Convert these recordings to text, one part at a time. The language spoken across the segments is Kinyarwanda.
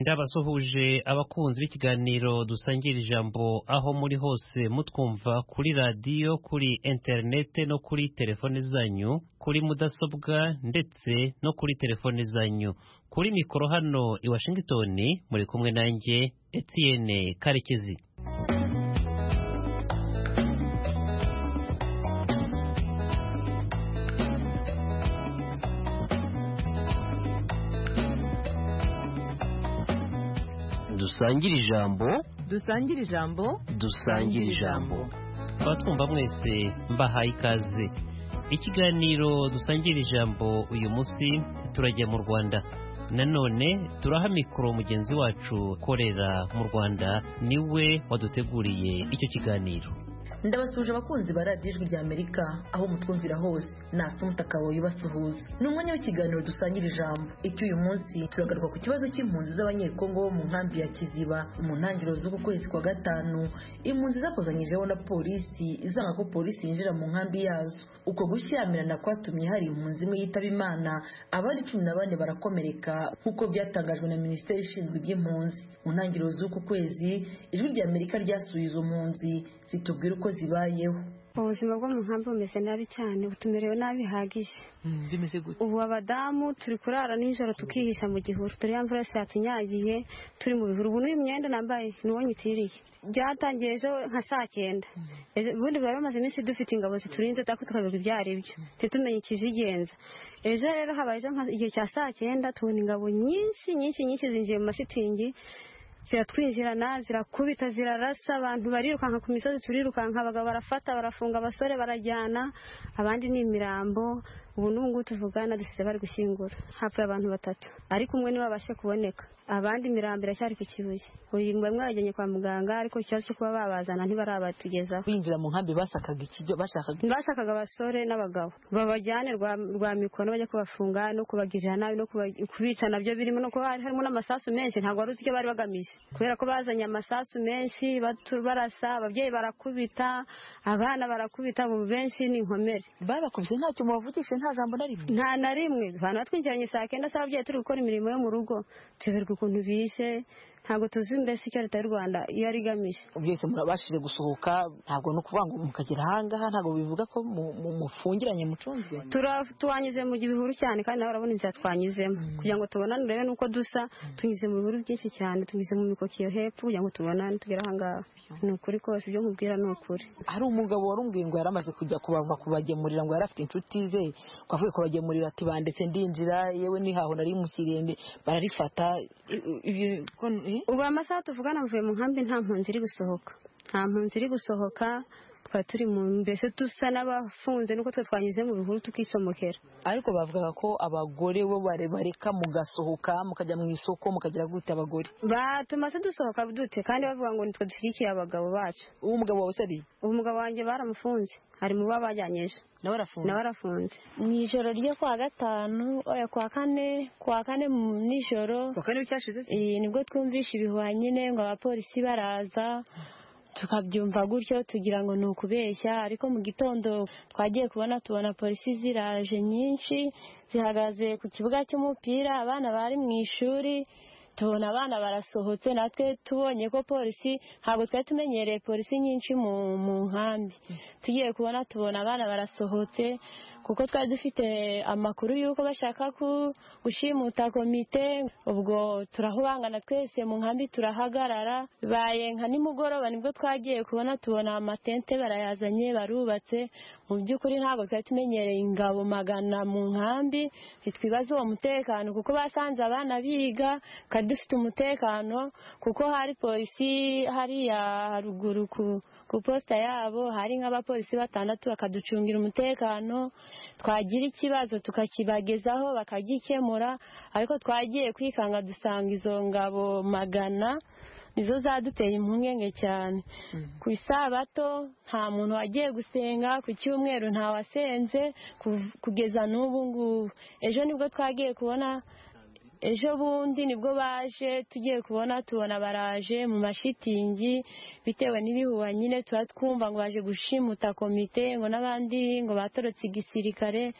Ndabasuhuje abakunzi b'ikiganiro dusangira ijambo aho muri hose mutwumva kuri radiyo, kuri interinete no kuri telefone zanyu, kuri mudasobwa ndetse no kuri telefone zanyu. Kuri mikoro hano i Washington muri kumwe nanjye Etienne Karekezi. Dusangire ijambo abatwumva mwese mbahaye ikaze. Ikiganiro dusangira ijambo uyu munsi turajya mu Rwanda, nanone turaha mikoro mugenzi wacu ukorera mu Rwanda, niwe waduteguriye icyo kiganiro. Ndabasuje abakunzi ba radiyo Ijwi ry'Amerika aho mutwumvira hose. Nasa umutakawe yubasuhuza. Ni umwanya w'ikiganiro dusangira ijambo. Icyo uyu munsi turagaruka ku kibazo cy'impunzi z'abanyekongo bo mu nkambi ya Kiziba mu ntangiriro z'uku kwezi kwa gatanu. Impunzi zakozanyijeho na polisi izanga ko polisi yinjira mu nkambi yazo. Uko gushyamirana kwatumye hari impunzi imwe yitaba Imana, abandi 14 barakomereka nk'uko byatangajwe na Minisiteri ishinzwe iby'impunzi. Mu ntangiriro z'uku kwezi Ijwi ry'Amerika ryasuye izo mpunzi zitubwira uko zibayeho. Ubuzima bwo mu nkambi bumeze nabi cyane, butumerewe nabi hagije. Bimeze gute? Ubu abadamu turi kurara nijoro tukihisha mu gihuru, turi yamvura yatunyagiye, turi mu bihuru. Ubu n'uyu myenda nambaye niwo nyitiriye. Byatangiye ejo nka saa 9. Ubundi bari bamaze iminsi dufite ingabo ziturinze tako tukabirwa ibyari byo, ntitumenye ikizigenza. Ejo rero habaye igihe cya saa 9 tubona ingabo nyinshi zinjiye mu mashitingi, ziratwinjirana, zirakubita, zirarasa, abantu barirukanka ku misozi, turirukanka, abagabo barafata, barafunga, abasore barajyana, abandi ni imirambo. Ubu n'ubungu tuvugana dusize bari gushyingura, hapfuye abantu 3, ariko umwe niwe wabashe kuboneka, abandi imirambo iracyari ku Kibuye. Uyu bamwe bajyanye kwa muganga, ariko ikibazo cyo kuba babazana ntibarabatugezaho. Kwinjira mu nkambi basakaga ikibyo bashakaga abasore n'abagabo babajyane rwa mikono bajya kubafunga no kubagirira nabi no kubica, nabyo birimo no kuba harimo n'amasasu menshi. Ntabwo wari uzi icyo bari bagamije, kubera ko bazanye amasasu menshi barasa, ababyeyi barakubita, abana barakubita, mu benshi ni inkomere. Babakubise ntacyo mubavugishe, nta jambo na rimwe? Nta na rimwe. Abantu batwinjiranye saa 9 s'ababyeyi turi gukora imirimo yo mu rugo, tuberwa ukuntu bishe. Ntabwo tuzi mbese icyo leta y'u Rwanda yari igamije. Byose murabashije gusohoka, ntabwo no kuvuga ngo mukagera ahangaha, ntabwo bivuga ko mufungiranye mucunzwe. Tuwanyuze mu gihuru cyane, kandi nawe urabona inzira twanyuzemo kugira ngo tubonane rero nuko dusa. Tunyuze mu bihuru byinshi cyane, tunyuze mu mikokiyo hepfo kugira ngo tubonane tugera ahangaha. Ni ukuri kose ibyo nkubwira ni ukuri. Hari umugabo warumbwiye ngo yaramaze kujya kubagemurira, ngo yarafite inshuti ze, kwavuye kubagemurira ati bandetse ndinjira, yewe nihaho nari musirende bararifata. Ubu amasaha tuvugana mvuye mu nkambi nta mpunzi iri gusohoka, twari turi mu mbese dusa n'abafunze nuko twe twanyuze mu bihuru tukisomokera. Ariko bavugaga ko abagore bo bareka mugasohoka mukajya mu isoko mukagira gute abagore? Tumaze dusohoka dute kandi bavuga ngo nitwe dushyigikiye abagabo bacu. Uwo mugabo wawe sari? Uwo mugabo wanjye baramufunze, ari mu babajyanyeje. Nawe arafunze. Mu ijoro ryo kwa gatanu kwa kane nijoro cyashize nibwo twumvishe ibihuha nyine ngo abapolisi baraza, tukabyumva gutyo tugira ngo ni ukubeshya. Ariko mu gitondo twagiye tubona polisi ziraje nyinshi, zihagaze ku kibuga cy'umupira, abana bari mu ishuri, tubona abana barasohotse. Natwe tubonye ko polisi, ntabwo twari tumenyereye polisi nyinshi mu nkambi, tugiye tubona abana barasohotse, kuko twari dufite amakuru y'uko bashaka gushimuta komite. Ubwo turahubangana twese mu nkambi, turahagarara. Baye nka nimugoroba nibwo twagiye tubona amatente barayazanye, barubatse. Mu by'ukuri ntabwo twari tumenyereye ingabo magana mu nkambi, ntitwibaze uwo mutekano kuko basanze abana biga, kandi dufite umutekano kuko hari polisi hariya haruguru ku posta yabo, hari nk'abapolisi 6 bakaducungira umutekano. Twagira ikibazo tukakibagezaho bakagikemura, ariko twagiye kwikanga dusanga izo ngabo magana nizo zaduteye impungenge cyane. Ku isabato nta muntu wagiye gusenga, ku cyumweru nta wasenze, kugeza n'ubu ngubu. Ejo nibwo twagiye kubona, ejo bundi nibwo baje, tugiye tubona baraje mu mashitingi, bitewe n'ibihuha nyine tuba twumva ngo baje gushimuta komite, ngo n'abandi ngo batorotse igisirikare.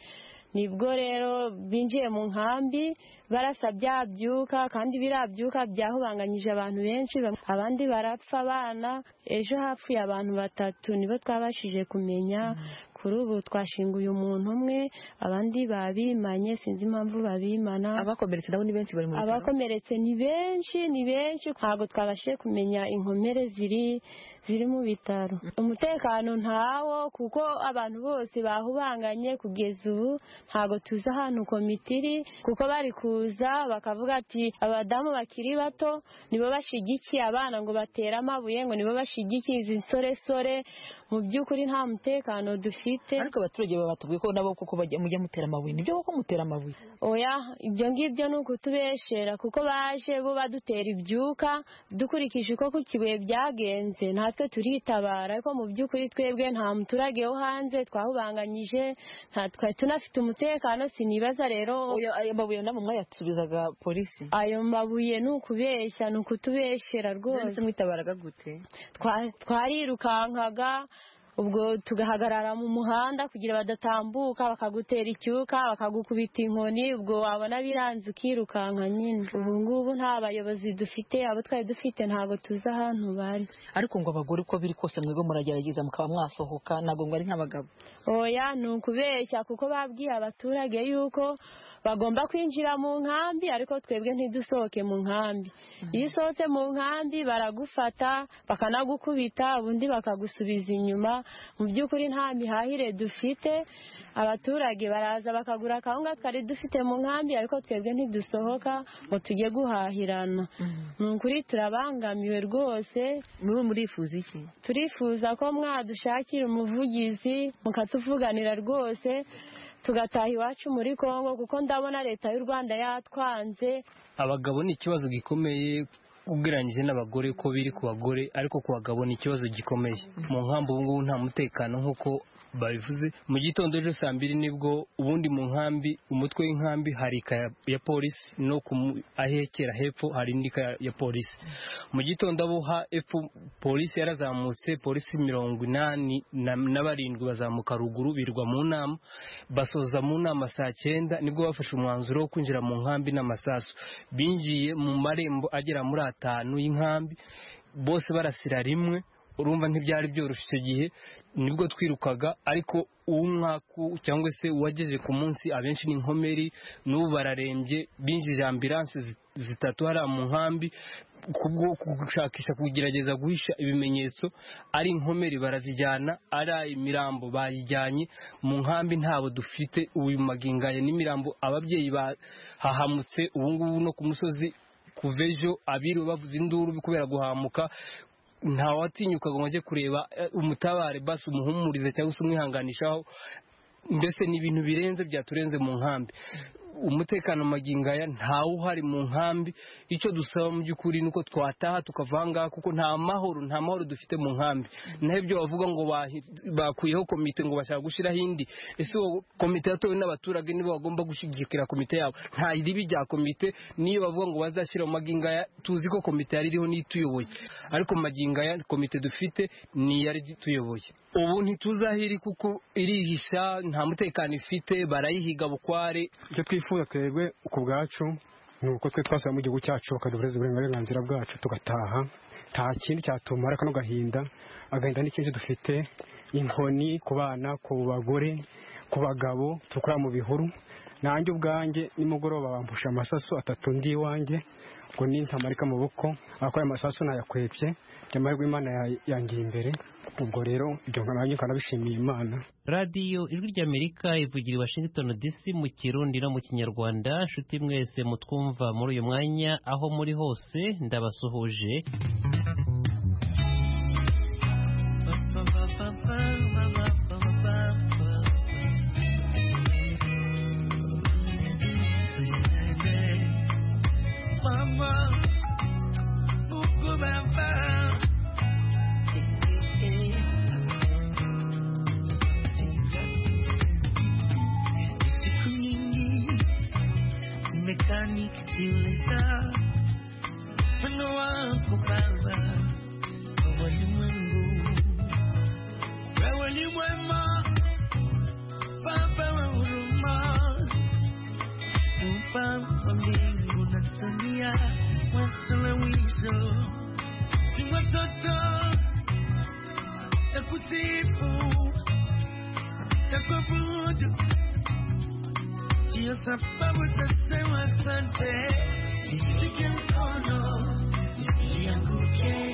nibwo rero binjiye mu nkambi barasa byabyuka kandi birabyuka byahubanganyije abantu benshi abandi barapfa abana ejo hapfuye abantu 3 nibo twabashije kumenya kuri ubu twashinguye umuntu umwe abandi babimanye sinzi impamvu babimana abakomeretse nabo ni benshi bari mu bitaro abakomeretse ni benshi ntabwo twabashije kumenya inkomere ziri mu bitaro umutekano ntawo kuko abantu bose bahubanganye kugeza ubu ntabwo tuzi ahantu komitiri kuko bari kuza bakavuga ati abadamu bakiri bato nibo bashigikiye abana ngo batera amabuye ngo nibo bashigikiye izi nsoresore mu by'ukuri nta mutekano dufite ariko abaturage batubwiye ko nabo kuko mujya mutera amabuye nibyo koko mutera amabuye oya ibyo ngibyo ni ukutubeshera kuko baje bo badutera ibyuka dukurikije uko ku kibuye byagenze natwe turitabara ariko mu by'ukuri twebwe nta muturage wo hanze twahubanganyije twari tunafite umutekano sinibaza rero ayo mabuye namwe mwayasubizaga polisi ayo mabuye ni ukubeshya ni ukutubeshera rwose mwitabaraga gute twarirukankaga ubwo tugahagarara mu muhanda kugira badatambuka bakagutera icyuka bakagukubita inkoni ubwo wabona biranze ukirukanka nyine ubu ngubu nta bayobozi dufite abo twari dufite ntabwo tuzi ahantu bari ariko ngo abagore uko biri kose mwebwe muragerageza mukaba mwasohoka ntabwo ngo ari nk'abagabo oya ni ukubeshya kuko babwiye abaturage yuko bagomba kwinjira mu nkambi ariko twebwe ntidusohoke mu nkambi iyo usohotse mu nkambi baragufata bakanagukubita ubundi bakagusubiza inyuma mu by'ukuri nta mihahire dufite abaturage baraza bakagura akawunga twari dufite mu nkambi ariko twebwe ntidusohoka ngo tujye guhahirana ni ukuri turabangamiwe rwose murifuza iki turifuza ko mwadushakira umuvugizi mukatuvuganira rwose tugataha iwacu muri Kongo kuko ndabona leta y'u Rwanda yatwanze abagabo ni ikibazo gikomeye ugereranyije n'abagore ko biri ku bagore ariko ku bagabo ni ikibazo gikomeye mu nkambi ubu ngubu nta mutekano nk'uko babivuze mu gitondo ejo 2:00 nibwo ubundi mu nkambi umutwe w'inkambi hari ika ya polisi no ahekera hepfo hari indika ya polisi mu gitondo abo polisi yarazamutse polisi 87 bazamuka ruguru birwa mu nama basoza mu nama 9:00 nibwo bafashe umwanzuro wo kwinjira mu nkambi n'amasasu binjiye mu marembo agera muri 5 y'inkambi bose barasira rimwe urumva ntibyari byoroshye icyo gihe nibwo twirukaga ariko umwaku cyangwa se uwageje ku munsi abenshi ni inkomeri n'ubu bararembye binjije ambulance 3 hari mu nkambi kubwo gushakisha kugerageza guhisha ibimenyetso ari inkomeri barazijyana ari imirambo bayijyanye mu nkambi ntabo dufite uyu magingaye n'imirambo ababyeyi bahahamutse ubu ngubu no ku musozi kuvejo abiri bavuze induru kubera guhamuka nta watinyukaga ngo ajye kureba umutabare basi umuhumurize cyangwa se umwihanganishaho mbese ni ibintu birenze byaturenze mu nkambi umutekano magingaya ntawo uhari mu nkambi icyo dusaba mu by'ukuri nuko twataha tukavanga kuko nta mahoro dufite mu nkambi naho ibyo bavuga ngo bakuyeho komite ngo bashaka gushiraho indi ese komite yatowe n'abaturage nibo bagomba gushigikira komite yabo nta ribi rya komite niyo bavuga ngo bazashyira mu magingaya tuzi ko komite yari iriho n'ituyoboye ariko magingaya komite dufite ni yari tuyoboye ubu ntituzahiri kuko irihisha nta mutekano ifite barayihiga bukware twifuza twebwe ku bwacu ni uko twe twasubira mu gihugu cyacu bakaduhereza uburenganzira bwacu tugataha nta kindi cyatumara kano gahinda n'ikinshi dufite inkoni ku bana ku bagore ku bagabo tukura mu bihuru nanjye ubwanjye nimugoroba bampusha amasasu 3 ndi iwanjye ngo nintamarika mu buko akora amasasu nayakwebye byamahirwe Imana yangiye imbere ubwo rero ibyo nanjye kanabishimiye Imana. Radio Ijwi ry'Amerika ivugira i Washington DC mu Kirundi no mu Kinyarwanda. Nshuti mwese mutwumva muri uyu mwanya aho muri hose ndabasuhuje. Nikachilika wano wako Baba, wewe ni mwema Baba wa huruma. kwa mbingu na dunia, wasuluhisho ni watoto ya kusifu ya kuabudu. Ndiyo sababu tasema asante, nishike mkono nisianguke.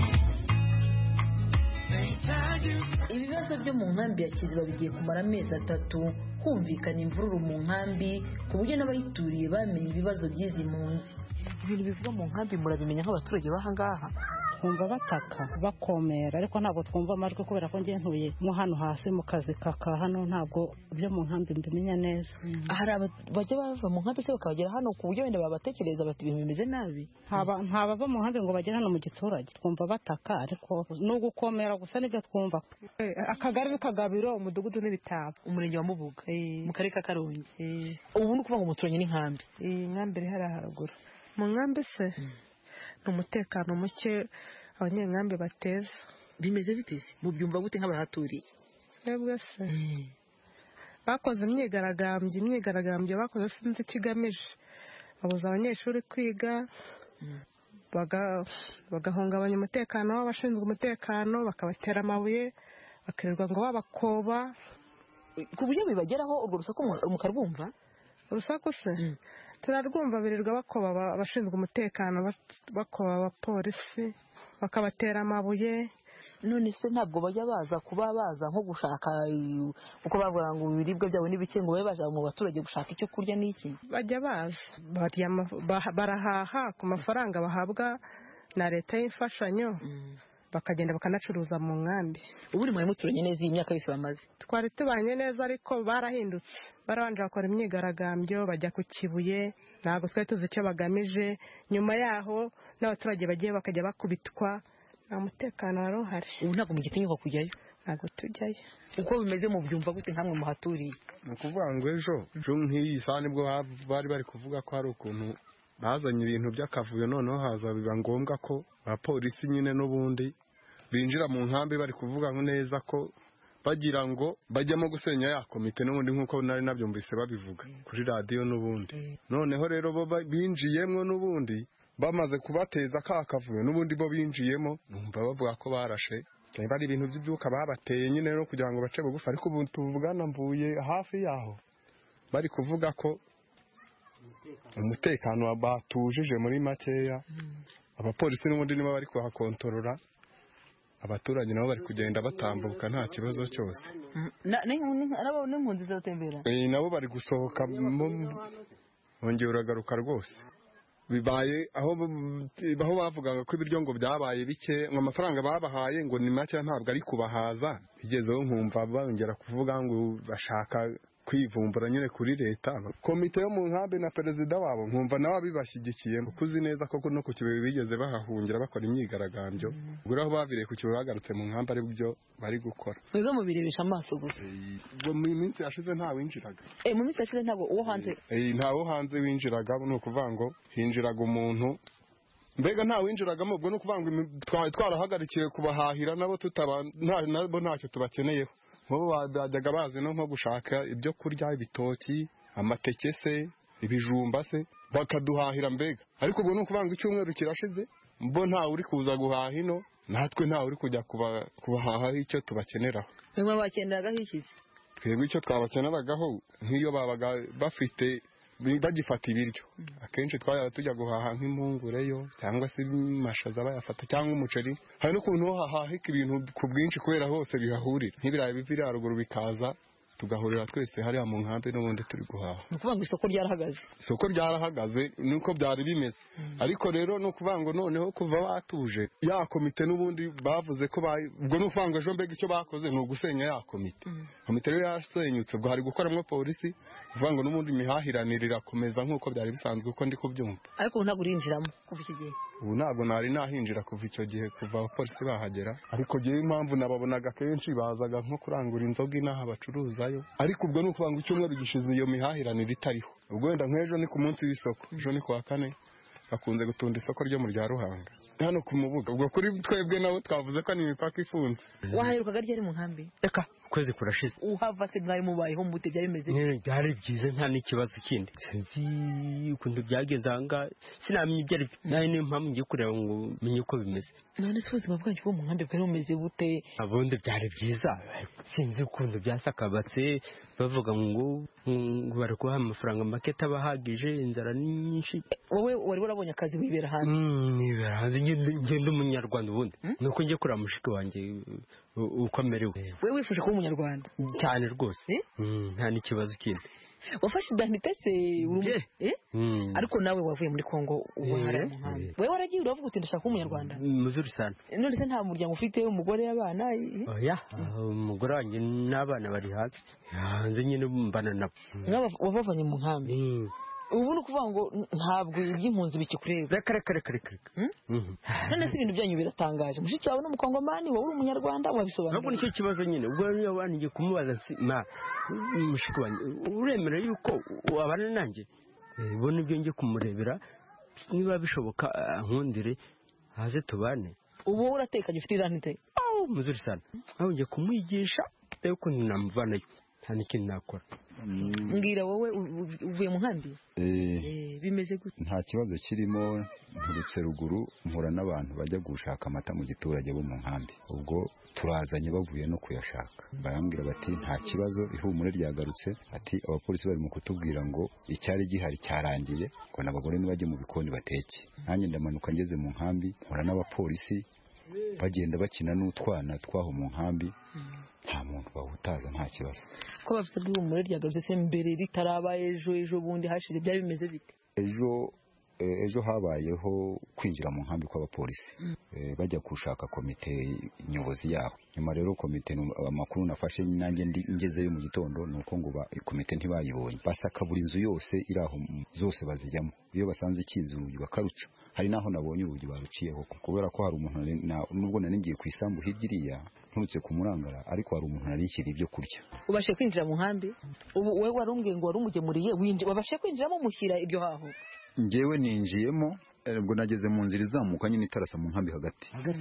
Ibibazo byo mu nkambi ya Kiziba bigiye kumara amezi 3 humvikana imvururu mu nkambi ku buryo n'abayituriye bamenye ibibazo by'izi mpunzi. Ibintu bivuga mu nkambi murabimenya nk'abaturage bahangaha? Twumva bataka bakomera ariko ntabwo twumva amajwi kubera ko ngiye ntuye mu hano hasi mu kazi kaka hano, ntabwo byo mu nkambi mbimenya neza. Hari bajya bava mu nkambi se bakabagera hano ku buryo wenda babatekereza bati ibintu bimeze nabi? Nta bava mu nkambi ngo bagere hano mu giturage. Twumva bataka ariko no gukomera gusa nibyo twumva. Akagari k'Akagabiro, umudugudu n'Ibitabo, umurenge wa Mubuga, mu karere ka Karongi. Ubu ni ukuvuga ngo umuturanye n'inkambi? Inkambi iri hariya haruguru. Mu nkambi se ni umutekano muke abanyenkambi bateza. Bimeze biteze mubyumva gute nk'abahaturiye? Twebwe se bakoze imyigaragambyo bakoze sinzi ikigamije, babuza abanyeshuri kwiga, bagahungabanya umutekano w'abashinzwe umutekano, bakabatera amabuye, bakirirwa ngo babakoba ku buryo bibageraho. Urwo rusaku mukarwumva? Urusaku se turarwumva, birirwa bakoba abashinzwe umutekano, bakoba abapolisi, bakabatera amabuye. None se ntabwo bajya kuba baza nko gushaka uko bavuga ngo ibiribwa byabo n'ibike, ngo baje mu baturage gushaka icyo kurya n'iki? Bajya barahaha ku mafaranga bahabwa na leta y'imfashanyo, bakagenda bakanacuruza mu nkambi. Ubu uri muturanye neza iyi myaka yose bamaze? Twari tubanye neza ariko barahindutse, barabanje bakora imyigaragambyo bajya ku Kibuye, ntabwo twari tuzi icyo bagamije. Nyuma yaho n'abaturage bagiye bakajya bakubitwa, nta mutekano wari uhari. Ubu ntabwo mugitinyuka kujyayo? Ntabwo tujyayo. Uko bimeze mu byumva gute nkamwe muhaturiye? Ni ukuvuga ngo ejo nk'iyi saha nibwo bari kuvuga ko hari ukuntu bazanye ibintu by'akavuyo, noneho haza biba ngombwa ko abapolisi nyine n'ubundi binjira mu nkambi, bari kuvuga neza ko bagira ngo bajyamo gusenya ya komite n'ubundi, nk'uko nari nabyumvise babivuga kuri radiyo n'ubundi. Noneho rero bo binjiyemo n'ubundi, bamaze kubateza ka kavuyo n'ubundi bo binjiyemo, numva bavuga ko barashe bari ibintu by'ibyuka babateye nyine no kugira ngo bace bugufi. Ariko ubu tuvugana mvuye hafi yaho, bari kuvuga ko umutekano batujije muri makeya. Abapolisi n'ubundi nibo bari kuhakontorora, abaturage nabo bari kugenda batambuka nta kibazo cyose. N'impunzi zitembera nabo bari gusohoka, bongera uragaruka rwose. Bibaye aho bavugaga ko ibiryo ngo byabaye bike, ngo amafaranga babahaye ngo ni make ntabwo ari kubahaza. Bigezeho nkumva bongera kuvuga ngo bashaka kwivumbura nyine kuri leta. Komite yo mu nkambi na perezida wabo nkumva nawe bibashyigikiye, kuko uzi neza ko no ku Kibuye bigeze bahahungira bakora imyigaragambyo. Ubwo aho bavireye ku Kibuye bagarutse mu nkambi ari byo bari gukora. Mwebwe mubirebesha amaso gusa? Ubwo mu minsi yashize nta winjiraga. Mu minsi yashize ntabwo uwo hanze? Nta wo hanze winjiraga, ni ukuvuga ngo hinjiraga umuntu, mbega nta winjiragamo. Ubwo ni ukuvuga ngo twarahagarikiye kubahahira, nabo ntacyo tubakeneyeho. Nk'ubu bajyaga bazi no nko gushaka ibyo kurya, ibitoki, amateke se, ibijumba se, bakaduhahira mbega. Ariko ubwo ni ukuvuga ngo icyumweru kirashize, bo ntawe uri kuza guhaha ino, natwe ntawe uri kujya kubahaha icyo tubakeneraho. Mwe bakeneraga iki? Twebwe icyo twabakeneragaho, nk'iyo babaga bafite bagifata ibiryo, akenshi twajya tujya guhaha nk'impungureyo cyangwa se amashaza bayafata cyangwa umuceri. Hari n'ukuntu hahahika ibintu ku bwinshi kubera hose bihahurira, nk'ibirayi biva haruguru bikaza, tugahurira twese hariya mu nkambi n'ubundi turi guhaha. Ni ukuvuga ngo isoko ryarahagaze? Isoko ryarahagaze nuko byari bimeze. Ariko rero ni ukuvuga ngo noneho kuva batuje ya komite n'ubundi bavuze ko ubwo ni ukuvuga ngo ejo mbega icyo bakoze ni ugusenya ya komite. Komite rero yasenyutse, ubwo hari gukoramo polisi, kuvuga ngo n'ubundi imihahiranire irakomeza nk'uko byari bisanzwe uko ndi kubyumva. Ariko ntabwo urinjiramo kuva icyo gihe? Ubu ntabwo nari nahinjira kuva icyo gihe, kuva abapolisi bahagera. Ariko ngewe impamvu nababonaga kenshi bazaga nko kurangura inzoga inaha bacuruzayo. Ariko ubwo ni ukuvuga ngo icyumweru gishize iyo mihahiranire itariho. Ubwo wenda nk'ejo ni ku munsi w'isoko, ejo ni ku wa kane bakunze gutunda isoko ryo mu rya Ruhanga hano ku Mubuga. Ubwo kuri twebwe nabo twavuze ko ni imipaka ifunze. Waherukaga ryari mu nkambi? Reka ukwezi kurashize. Uhava se mwari mubayeho mute byari bimeze byari byiza nta n'ikibazo kindi sinzi ukuntu byagenze ahangaha sinamenye ibyo ari byo nawe niyo mpamvu ngiye kureba ngo menye uko bimeze. None se ubuzima bwanyu bwo mu nkambi bwari bumeze bute? Ubundi byari byiza sinzi ukuntu byasakabatse bavuga ngo bari kubaha amafaranga make atabahagije inzara ni nyinshi. Wowe wari warabonye akazi wibera hanze? Nibera hanze ngenda umunyarwanda ubundi nuko ngiye kureba mushiki wanjye uko amerewe. Wewe wifuje kuba umunyarwanda? Cyane rwose nta n'ikibazo kindi. Wafashe identite se ariko nawe wavuye muri Kongo ubuhara mu nkambi. Wewe waragiye uravuga uti ndashaka kuba umunyarwanda? Muzuri sana. None se nta muryango ufite umugore y'abana? Oya umugore wanjye n'abana bari hanze nyine mbana nabo. Wavanye mu nkambi? Ubu ni ukuvuga ngo ntabwo iby'impunzi bikikureba. Reka. None se ibintu byanyu biratangaje. Mushiki wawe n'umukongomani, wowe uri umunyarwanda, wabisobanura? Ntabwo nicyo kibazo nyine. Ubwo niyo wanjye kumubaza mushiki wanjye uremera yuko wabana nanjye? Bo nibyo ngiye kumurebera niba bishoboka nkundire haze tubane. Ubu uratekanye ufite identite? Muzuri sana. Aho ngiye kumwigisha yuko namuvanayo. Nta n'ikintu nakora. Mbwira wowe uvuye mu nkambi? Bimeze gute? Nta kibazo kirimo nturutse ruguru mpura n'abantu bajya gushaka amata mu giturage bo mu nkambi. Ubwo turazanye bavuye no kuyashaka. Barambwira bati nta kibazo ihumure ryagarutse. Ati abapolisi bari mu kutubwira ngo icyari gihari cyarangiye ngo n'abagore nibajye mu bikoni bateke. Nanjye ndamanuka ngeze mu nkambi mpura n'abapolisi bagenda bakina n'utwana twaho mu nkambi. Nta muntu bahutaza nta kibazo. Ko bafite ihumure ryagarutse se mbere ritaraba ejo bundi hashire byari bimeze bite? Ejo habayeho kwinjira mu nkambi kw'abapolisi bajya gushaka komite nyobozi yaho. Nyuma rero komite amakuru nafashe nanjye ngezeyo mu gitondo nuko ngo komite ntibayibonye. Basaka buri nzu yose iraho zose bazijyamo. Iyo basanze ikinze urugi bakaruca. Hari naho nabonye urugi baruciyeho kubera ko hari umuntu nubwo nari ngiye ku isambu hirya nturutse ku murangara ariko hari umuntu narishyira ibyo kurya. Ubashe kwinjira mu nkambi? Ubu wewe warumbwiye ngo warumugemuriye wabashe kwinjiramo mushyira ibyo haho? Njyewe ninjiyemo ubwo nageze mu nzira izamuka nyine itarasa mu nkambi hagati.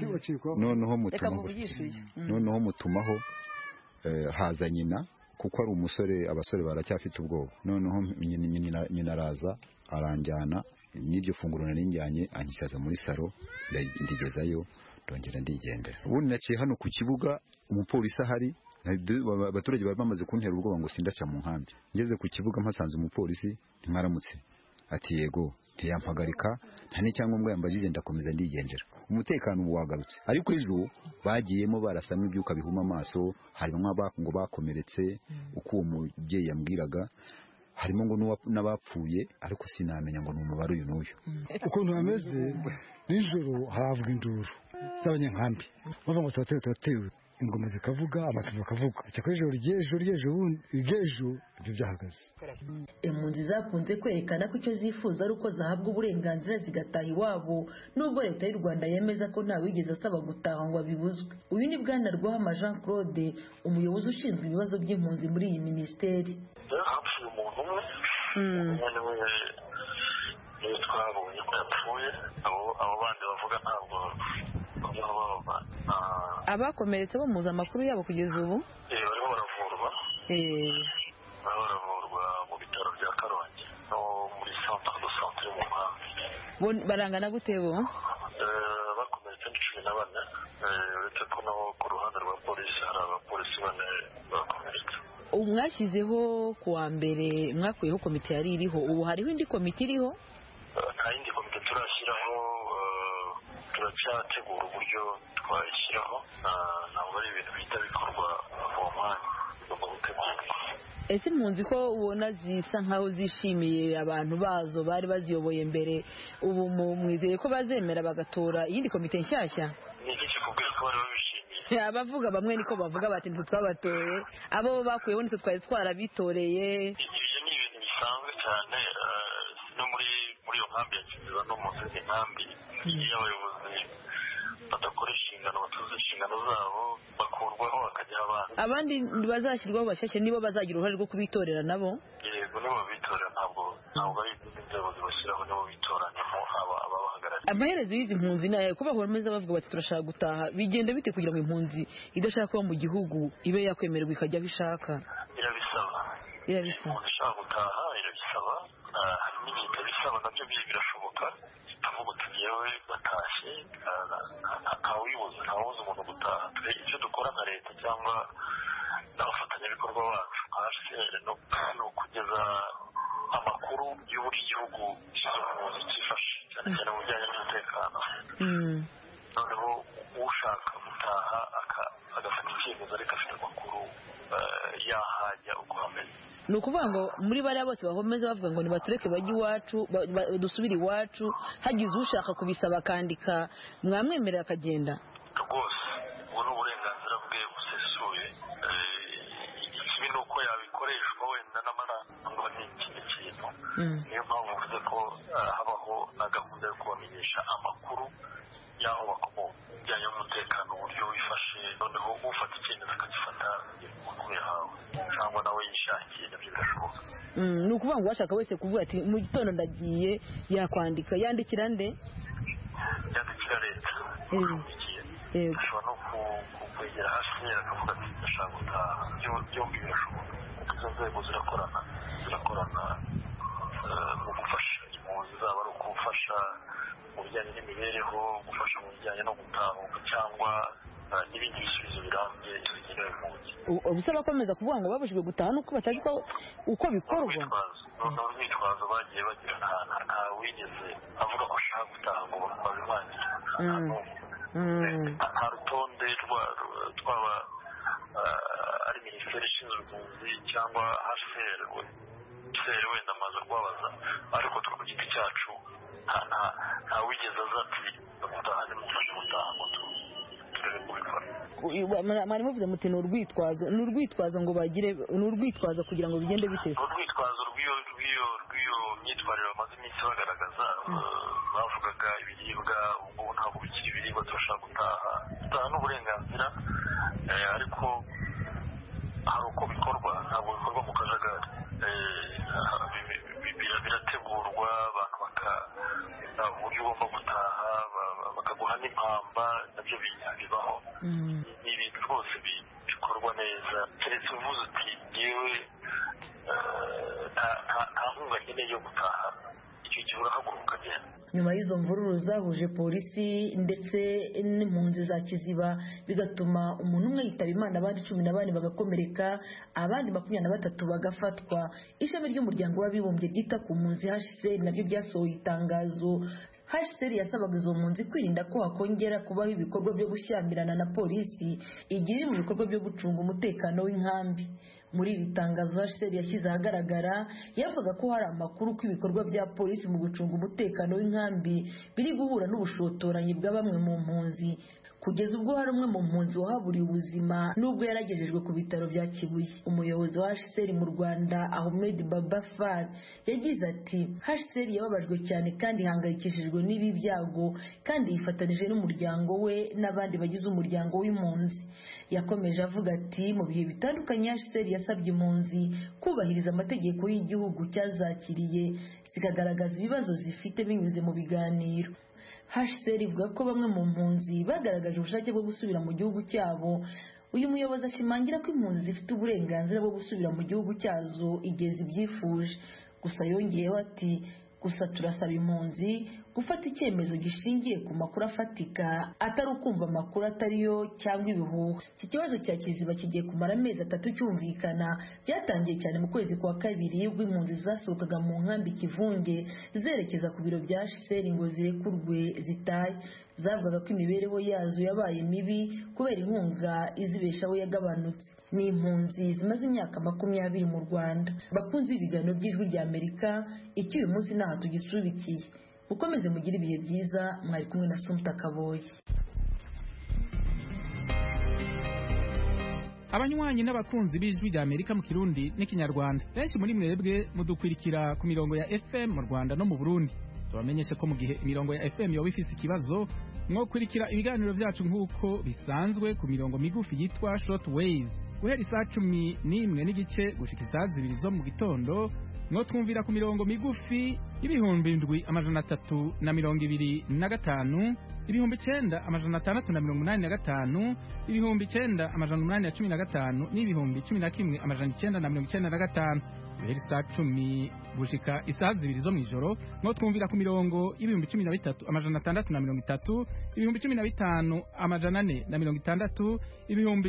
Noneho mutumaho haza nyina kuko ari umusore abasore baracyafite ubwoba. Noneho nyina araza aranjyana n'iryo funguro narinjyanye anyicaza muri salo ndigezayo ndongera ndigendera. Ubundi naciye hano ku kibuga umupolisi ahari abaturage bari bamaze kuntera ubwoba ngo sindaca mu nkambi. Ngeze ku kibuga mpasanze umupolisi ntimwaramutse. Ati yego ntiyampagarika nta n'icyangombwa yambajije ndakomeza ndigendera. Umutekano ubu wagarutse ariko ejo bagiyemo barasamwe ibyuka bihuma amaso. Harimo ngo bakomeretse uko uwo mubyeyi yambwiraga. Harimo ngo n'abapfuye ariko sinamenya ngo ni umubare uyu n'uyu. Ukuntu hameze nijoro haravuga induru z'abanyankambi bava ngo turatewe ingoma zikavuga amatuvu akavuga. Cyakora ijoro ry'ejo ibyo byahagaze. Impunzi zakunze kwerekana ko icyo zifuza ari uko zahabwa uburenganzira zigataha iwabo nubwo leta y'u Rwanda yemeza ko nta wigeze asaba gutaha ngo abibuzwe. Uyu ni Bwana Rwahama Jean Claude umuyobozi ushinzwe ibibazo by'impunzi muri iyi minisiteri. Hapfuye umuntu umwe niwe twabonye ko yapfuye. Abo bandi bavuga ntabwo abakomeretse bo muzi amakuru yabo kugeza ubu? Barimo baravurwa. Baravurwa mu bitaro bya Karongi no muri centre de santé mu nkambi. Barangana gute bo? Bakomeretse ni 14. Uretse ko no ku ruhande rwa polisi hari abapolisi 4 bakomeretse. Mwashyizeho kuwa mbere mwakuyeho komite yari iriho. Ubu hariho indi komite iriho? Nta yindi komite turashyiraho. Turacyategura uburyo twayishyiraho. Ntabwo ari ibintu bihita bikorwa mu mwanya ugomba gutegurwa. Ese impunzi ko ubona zisa nkaho zishimiye abantu bazo bari baziyoboye mbere ubu mwizeye ko bazemera bagatora iyindi komite nshyashya? Ni iki kikubwira ko bari babishimiye? Abavuga bamwe niko bavuga bati ntitwabatoye abo bakuyeho nitwe twari twarabitoreye. Ibyo ni ibintu bisanzwe cyane no muri iyo nkambi ya Kiziba no mu zindi nkambi. Iyo abayobozi badakoresha inshingano batuze inshingano zabo bakurwaho bakajya abandi bazashyirwaho bashyashya nibo bazagira uruhare rwo kubitorera nabo. Yego nibo bitorera ntabwo ari inzego zibashyiraho nibo bitoranyamo ababahagarariye. amaherezo y'izi mpunzi nayo ko bahora meza bavuga bati turashaka gutaha bigenda bite kugira ngo impunzi idashaka kuba mu gihugu ibe yakwemererwa ikajya aho ishaka? irabisaba umuntu ushaka gutaha irabisaba, hari n'igihe itabisaba nabyo birashoboka. tuvuga uti yewe batashye ntawubuza umuntu gutaha. icyo dukora nka leta cyangwa n'abafatanyabikorwa bacu nka HCR ni ukugeza amakuru y'uburyo igihugu cy'impunzi cyifashe cyane cyane mu bijyanye n'umutekano. noneho ushaka gutaha agafata icyemezo ariko afite amakuru yahajya uko hameze. ni ukuvuga ngo muri bariya bose bahomeza bavuga ngo nibatureke bajye iwacu dusubire iwacu, hagize ushaka kubisaba akandika mwamwemerera akagenda rwose. ubu ni uburenganzira bwe busesuye. ikibi ni uko yabikoreshwa wenda n'amaranga n'ikindi kintu. niyo mpamvu mvuze ko habaho na gahunda yo kubamenyesha amakuru y'aho bakomoka bijyanye n'umutekano uburyo wifashe, noneho ufata icyemezo akagifata amakuru yahawe cyangwa nawe yishakiye, nabyo birashoboka. ni ukuvuga ngo uwashaka wese kuvuga ati mu gitondo ndagiye yakwandika, yandikira nde? yandikira leta. ashobora no kwegera hasi akavuga ati ndashaka gutaha. byombi birashoboka kuko izo nzego zirakorana mu gufasha impunzi, zaba ari ukufasha mu bijyanye n'imibereho, gufasha mu bijyanye no gutahuka cyangwa n'ibindi bisubizo birambye bigenewe impunzi. ubuse bakomeza kuvuga ngo babujijwe gutaha nuko batazi uko bikorwa. urwitwazo bagiye bagira nta wigeze avuga ko ashaka gutaha ngo babimwangire. nta rutonde twaba ari minisiteri ishinzwe impunzi cyangwa HCR wenda amaze rwabaza, ariko turi ku giti cyacu nta wigeze aza ati gutaha nimufashe gutaha ngo turebe kubikora. mwari muvuze muti ni urwitwazo ngo bagire, ni urwitwazo kugira ngo bigende bite? ni urwitwazo rw'iyo myitwarire bamaze iminsi bagaragaza. bavugaga ibiribwa, ubu ngubu ntabwo bikiri ibiribwa, turashaka gutaha n'uburenganzira, ariko hari uko bikorwa, ntabwo bikorwa mu kajagari. birategurwa, abantu uburyo ugomba gutaha, bakaguha n'impamba, nabyo bibaho. ni ibintu rwose bikorwa neza, keretse uvuze uti yewe nta nkunga nkeneye yo gutaha, icyo gihe urahaguruka ukagenda. nyuma y'izo mvururu zahuje polisi ndetse n'impunzi za Kiziba bigatuma umuntu umwe yitaba Imana, abandi 14 bagakomereka, abandi 23 bagafatwa, ishami ry'umuryango w'abibumbye ryita ku mpunzi HCR naryo ryasohoye itangazo. HCR yasabaga izo mpunzi kwirinda ko hakongera kubaho ibikorwa byo gushyamirana na polisi igihe iri mu bikorwa byo gucunga umutekano w'inkambi. muri iri tangazo HCR yashyize ahagaragara yavuga ko hari amakuru ko ibikorwa bya polisi mu gucunga umutekano w'inkambi biri guhura n'ubushotoranyi bwa bamwe mu mpunzi, kugeza ubwo hari umwe mu mpunzi wahaburiye ubuzima nubwo yaragejejwe ku bitaro bya Kibuye. umuyobozi wa HCR mu Rwanda Ahmed Babafar yagize ati HCR yababajwe cyane kandi ihangayikishijwe n'ibi byago kandi yifatanije n'umuryango we n'abandi bagize umuryango w'impunzi. yakomeje avuga ati mu bihe bitandukanye HCR yasabye impunzi kubahiriza amategeko y'igihugu cyazakiriye zikagaragaza ibibazo zifite binyuze mu biganiro. HCR ivuga ko bamwe mu mpunzi bagaragaje ubushake bwo gusubira mu gihugu cyabo. uyu muyobozi ashimangira ko impunzi zifite uburenganzira bwo gusubira mu gihugu cyazo igihe zibyifuje. gusa yongeyeho ati gusa turasaba impunzi gufata icyemezo gishingiye ku makuru afatika atari ukumva amakuru atariyo cyangwa ibihuha. iki kibazo cya Kiziba kigiye kumara amezi 3 cyumvikana. byatangiye cyane mu kwezi kwa kabiri ubwo impunzi zasohokaga mu nkambi Kivunge zerekeza ku biro bya HCR ngo zirekurwe zitaye. zavugaga ko imibereho yazo yabaye mibi kubera inkunga izibeshaho yagabanutse. ni impunzi zimaze imyaka 20 mu Rwanda. bakunze ibiganiro by'Ijwi rya Amerika, icyo uyu munsi ntaha tugisubikiye. mukomeze mugire ibihe byiza. mwari kumwe na Sumta Kaboyi. abanywanyi n'abakunzi b'Ijwi rya Amerika mu Kirundi n'Ikinyarwanda, benshi muri mwebwe mudukwirikira ku mirongo ya FM mu Rwanda no mu Burundi. tubamenyeshe ko mu gihe imirongo ya FM yoba ifise ikibazo, mwokurikira ibiganiro byacu nk'uko bisanzwe ku mirongo migufi yitwa short waves guhera 11:30 gushika 2:00 zo mu gitondo mwotwumvira ku mirongo migufi y'ibihumbi 7,325, ibihumbi 9,685, ibihumbi 9,815 n'ibihumbi 11,995. Guhera saa 10 gushika isaha 2 zo mw'ijoro mwotwumvira ku mirongo y'ibihumbi 13,630, ibihumbi 15,460, ibihumbi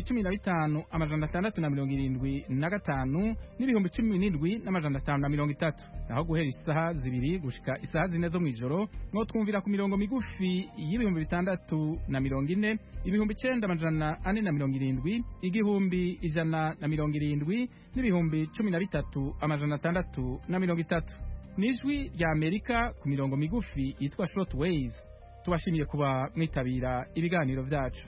15,675 n'ibihumbi 17,530. Naho guhera isaha 2 gushika isaha 4 zo mw'ijoro mwotwumvira ku mirongo migufi y'ibihumbi 640, ibihumbi 9,470, igihumbi 170 n'ibihumbi 13,630. Nijwi rya Amerika ku mirongo migufi yitwa short waves. Tubashimiye kuba mwitabira ibiganiro vyacu.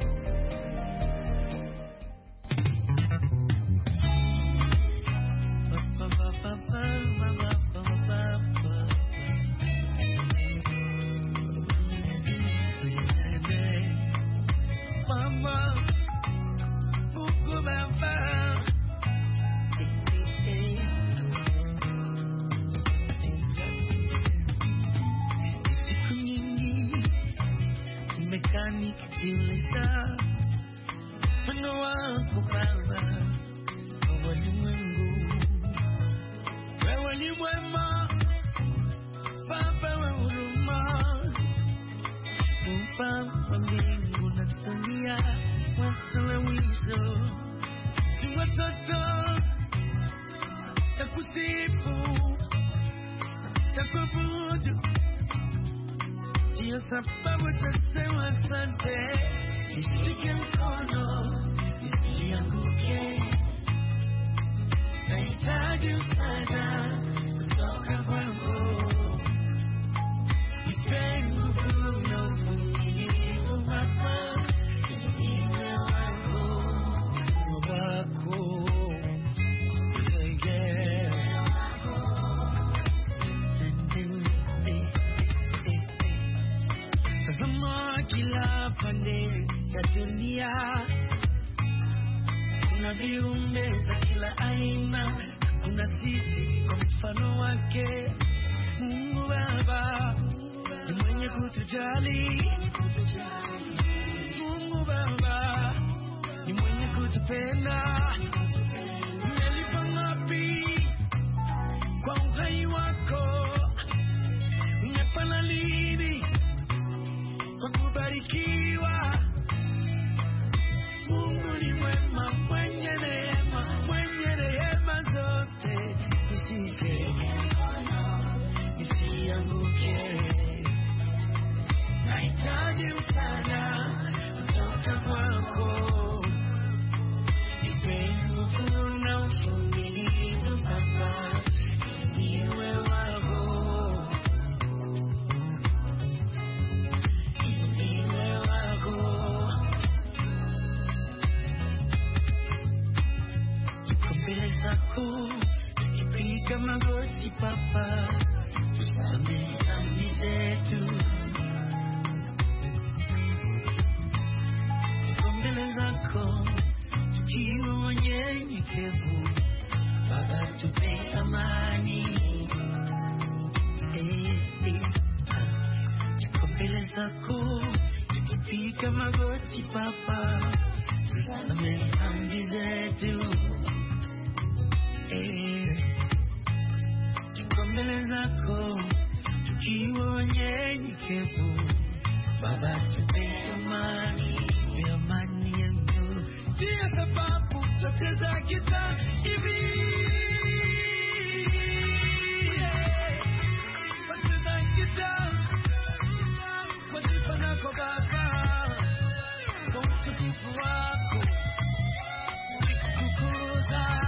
Nikijiuliza wino wako Baba, wewe ni Mungu, wewe ni mwema, Baba wa huruma, Muumba wa mbingu na dunia, wasuluhisho ni watoto takusifu, takuabudu. Ndiyo sababu tasema asante, nishike mkono, nisianguke. Nahitaji msaada kutoka kwako, nipe nguvu na uvumilivu Baba, niwe wako, kila pande ya dunia kuna viumbe za kila aina, kuna sisi kwa mfano wake. Mungu Baba ni mwenye kutujali, Mungu Baba ni mwenye kutupenda. Umelipa ngapi kwa uhai wako, umefanya lini kwa kubarikiwa. Mungu ni mwema, mwenye rehema zote. Nishike nisianguke, nahitaji msaada kutoka kwako, nipe nguvu na uvumilivu Baba, niwe wako. Tukipiga magoti Baba, tusamehe dhambi zetu. Tuko mbele zako tukiwa wanyenyekevu Baba, tupe amani. Tuko mbele zako tukipiga magoti Baba, tusamehe dhambi zetu. Tuko mbele zako tukiwa wanyenyekevu Baba, tupe amani, tupe amani yangu. Ndiyo sababu tutacheza gitaa hivi, tutacheza gitaa kwa sifa zako Baba, kwa utukufu wako tukikukuza.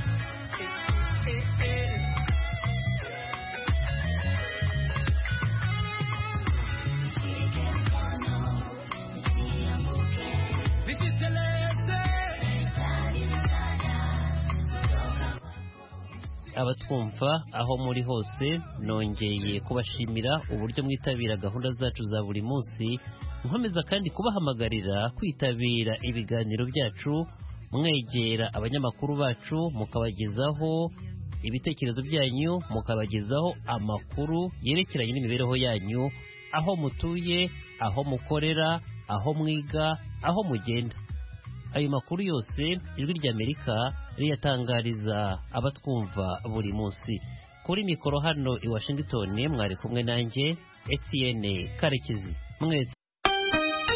Abatwumva aho muri hose, nongeye kubashimira uburyo mwitabira gahunda zacu za buri munsi, nkomeza kandi kubahamagarira kwitabira ibiganiro byacu, mwegera abanyamakuru bacu mukabagezaho ibitekerezo byanyu, mukabagezaho amakuru yerekeranye n'imibereho yanyu, aho mutuye, aho mukorera, aho mwiga, aho mugenda. Ayo makuru yose Ijwi ry'Amerika riyatangariza abatwumva buri munsi. Kuri mikoro hano i Washington mwari kumwe nanjye Etienne Karekezi. Mwese